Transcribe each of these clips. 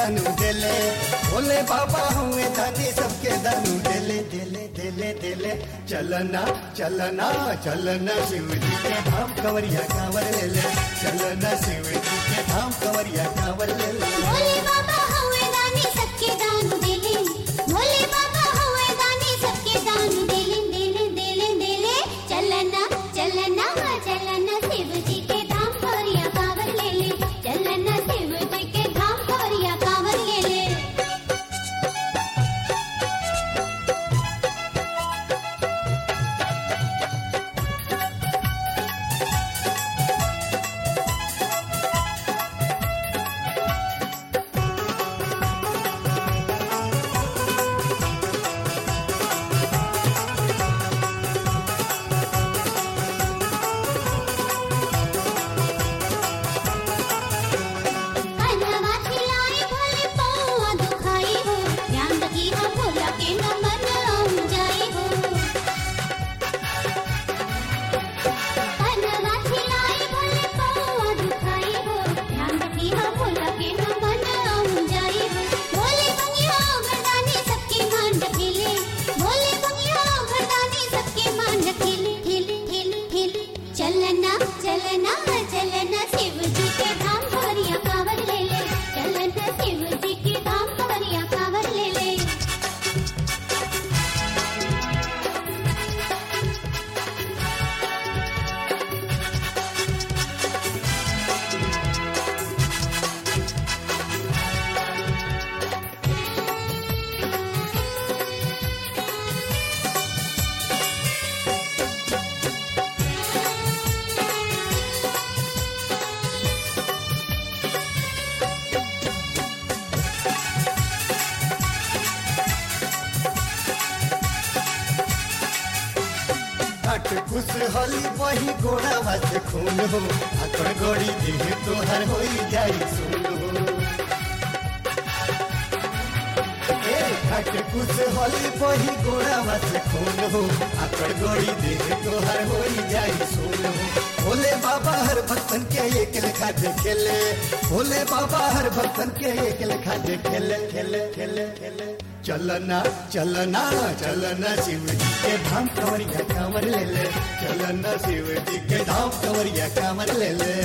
दानू देले, भोले बाबा हुए दानी सबके दानू देले देले देले देले। चलना चलना चलना शिव जी के धाम कंवरिया कांवर ले ले, चलना शिव जी के धाम कंवरिया कांवर ले ले। भोले बाबा हुए दानी सबके दानू देले, भोले बाबा हुए दानी सबके दानू देले देले देले देले। चलना चलना चलना शिव जी के धाम कंवरिया कांवर ले ले, चलना शिव जी के धाम कंवरिया कांवर ले ले। चलना चलना चलना शिव जी के धाम कंवरिया कांवर ले ले, चलना शिव जी के धाम कंवरिया कांवर ले ले। घाट खुश होली वही गोड़ा वास खून हो, आकड़ गोड़ी देह तोहर होई जाई सुन हो। घाट खुश होली वही गोड़ा वास खून हो, आकड़ गोड़ी देह तोहर होई जाई सुन हो। भोले बाबा हर भक्तन के एक लेखा देखेले, भोले बाबा हर भक्तन के एक लेखा देखेले खेले खेले खेले। चलना चलना चलना शिव जी के धाम कंवरिया कांवर ले ले, चलना शिव जी के धाम कंवरिया कांवर ले ले।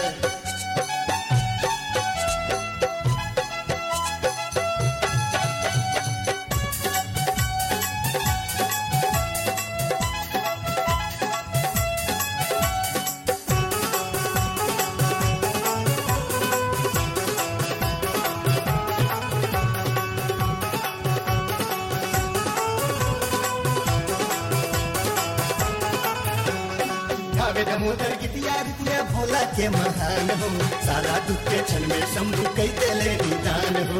दामोदर गीतिया रीतिया भोला के महान हो, सारा दुख के क्षण में शंभु कई देले निदान हो।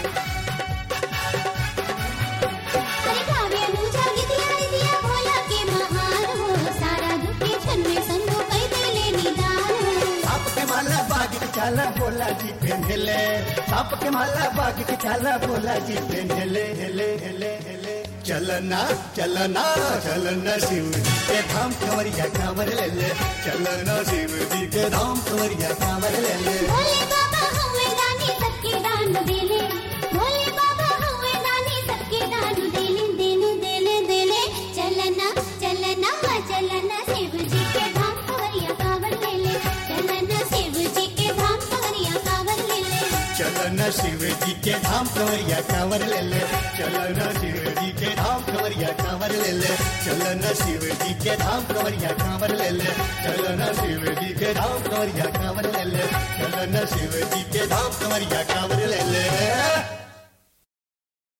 अरे गावे अनुजा गीतिया रीतिया भोला के महान हो, सारा दुख के क्षण में शंभु कई देले निदान हो। साप के माला बाग के चाला भोला जी पहनले, साप के माला बाग के चाला भोला जी पहनले हेले हेले हेले। चलना चलना चलना शिव जी के धाम कंवरिया कांवर ले ले, चलना शिव जी के धाम कंवरिया कांवर ले ले। भोले बाबा हुए दानी सबके दान देले, भोले बाबा हुए दानी सबके दान देले देले देले देले। चलना चलना चलना शिव जी के धाम कंवरिया कांवर ले ले, चलना शिव जी के धाम कंवरिया कांवर ले ले। चलना शिव जी के धाम कंवरिया कांवर ले ले, चलना शिव जी के धाम कंवरिया कांवर ले ले, चलना शिव जी के धाम कंवरिया कांवर ले ले, चलना शिव जी के धाम कंवरिया कांवर ले ले, चलना शिव जी के धाम कंवरिया कांवर ले ले।